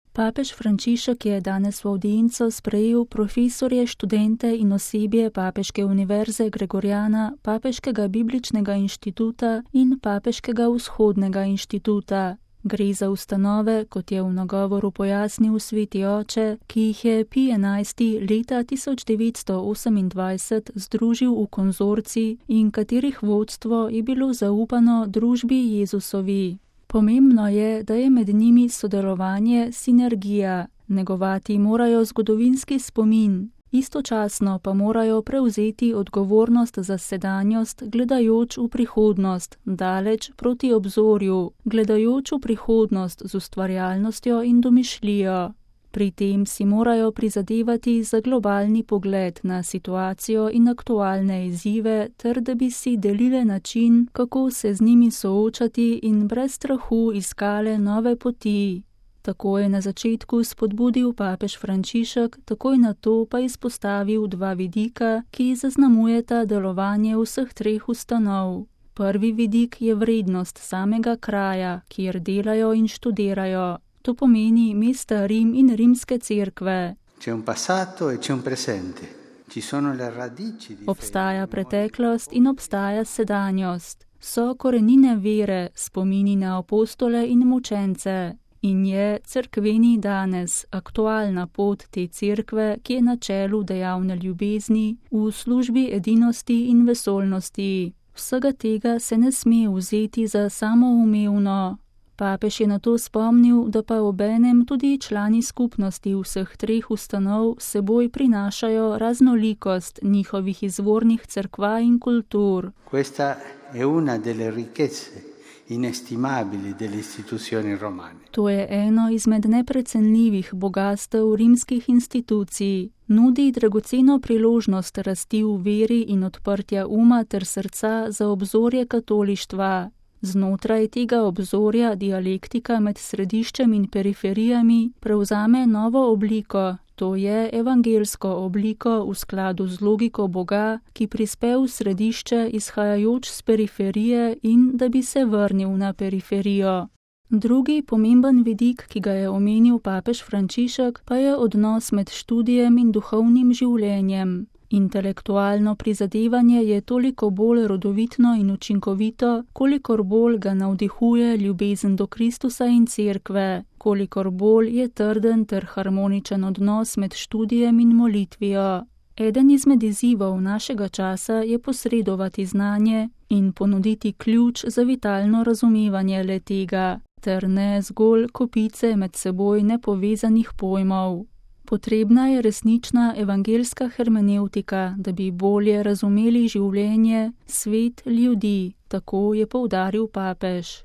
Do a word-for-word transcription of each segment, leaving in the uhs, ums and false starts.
Papež Frančišek je danes v avdienco sprejel profesorje, študente in osebje Papeške univerze Gregoriana, Papeškega bibličnega inštituta in Papeškega vzhodnega inštituta. Gre za ustanove, kot je v nagovoru pojasnil sveti oče, ki jih je Pij enajsti leta tisoč devetsto osemindvajset združil v konzorcij in katerih vodstvo je bilo zaupano družbi Jezusovi. Pomembno je, da je med njimi sodelovanje, sinergija. Negovati morajo zgodovinski spomin, istočasno pa morajo prevzeti odgovornost za sedanjost, gledajoč v prihodnost, daleč proti obzorju, gledajoč v prihodnost z ustvarjalnostjo in domišljijo. Pri tem si morajo prizadevati za globalni pogled na situacijo in aktualne izzive, ter da bi si delile način, kako se z njimi soočati in brez strahu iskale nove poti. Tako je na začetku spodbudil papež Frančišek, takoj na to pa izpostavil dva vidika, ki zaznamujeta delovanje vseh treh ustanov. Prvi vidik je vrednost samega kraja, kjer delajo in študirajo. To pomeni mesta Rim in rimske cerkve. Obstaja preteklost in obstaja sedanjost. So korenine vere, spomini na apostole in mučence. In je cerkveni danes aktualna pot te cerkve, ki je na čelu dejavne ljubezni, v službi edinosti in vesolnosti. Vsega tega se ne sme vzeti za samoumevno. Papež je na to spomnil, da pa obenem tudi člani skupnosti vseh treh ustanov seboj prinašajo raznolikost njihovih izvornih cerkva in kultur. To je eno izmed neprecenljivih bogastev rimskih institucij. Nudi dragoceno priložnost rasti v veri in odprtja uma ter srca za obzorje katolištva. Znotraj tega obzorja dialektika med središčem in periferijami prevzame novo obliko, to je evangelsko obliko v skladu z logiko Boga, ki prispe v središče izhajajoč z periferije in da bi se vrnil na periferijo. Drugi pomemben vidik, ki ga je omenil papež Frančišek, pa je odnos med študijem in duhovnim življenjem. Intelektualno prizadevanje je toliko bolj rodovitno in učinkovito, kolikor bolj ga navdihuje ljubezen do Kristusa in cerkve, kolikor bolj je trden ter harmoničen odnos med študijem in molitvijo. Eden izmed izzivov našega časa je posredovati znanje in ponuditi ključ za vitalno razumevanje le-tega, ter ne zgolj kopice med seboj nepovezanih pojmov. Potrebna je resnična evangelska hermenevtika, da bi bolje razumeli življenje, svet, ljudi, tako je poudaril papež.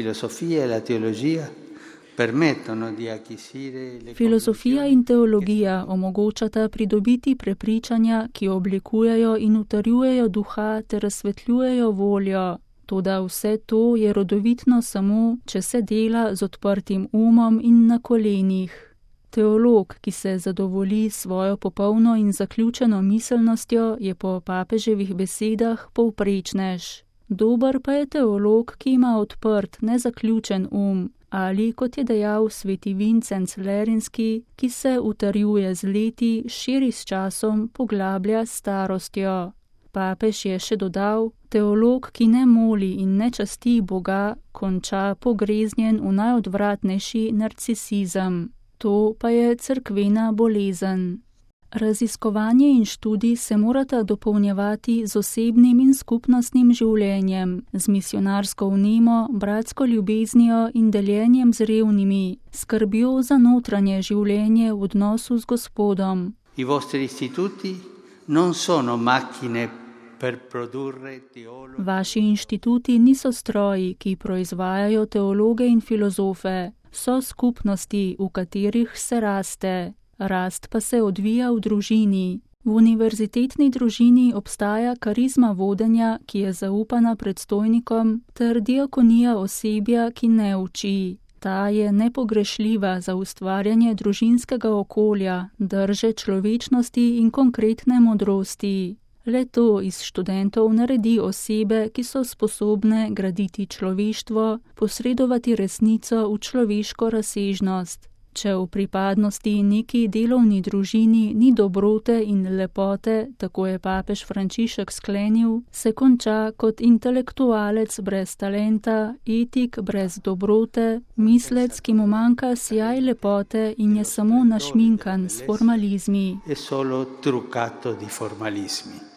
Filozofija in teologija omogočata pridobiti prepričanja, ki oblikujejo in utrjujejo duha ter razsvetljujejo voljo. Toda vse to je rodovitno samo, če se dela z odprtim umom in na kolenih. Teolog, ki se zadovolji svojo popolno in zaključeno miselnostjo, je po papeževih besedah povprečnež. Dober pa je teolog, ki ima odprt, nezaključen um, ali, kot je dejal sveti Vincenc Lerinski, ki se utrjuje z leti, širi s časom, poglablja s starostjo. Papež je še dodal, teolog, ki ne moli in ne časti Boga, konča pogreznjen v najodvratnejši narcisizem. To pa je cerkvena bolezen. Raziskovanje in študij se morata dopolnjevati z osebnim in skupnostnim življenjem, z misionarsko vnemo, bratsko ljubeznijo in deljenjem z revnimi, skrbjo za notranje življenje v odnosu z Gospodom. I vostri istituti non sono macchine per produrre teologi. Vaši inštituti niso stroji, ki proizvajajo teologe in filozofe. So skupnosti, v katerih se raste. Rast pa se odvija v družini. V univerzitetni družini obstaja karizma vodenja, ki je zaupana predstojnikom, ter diakonija osebja, ki ne uči. Ta je nepogrešljiva za ustvarjanje družinskega okolja, drže človečnosti in konkretne modrosti. Le to iz študentov naredi osebe, ki so sposobne graditi človeštvo, posredovati resnico v človeško razsežnost. Če v pripadnosti neki delovni družini ni dobrote in lepote, tako je papež Frančišek sklenil, se konča kot intelektualec brez talenta, etik brez dobrote, mislec, ki mu manjka sijaj lepote in je samo našminkan s formalizmi. È solo truccato di formalismi.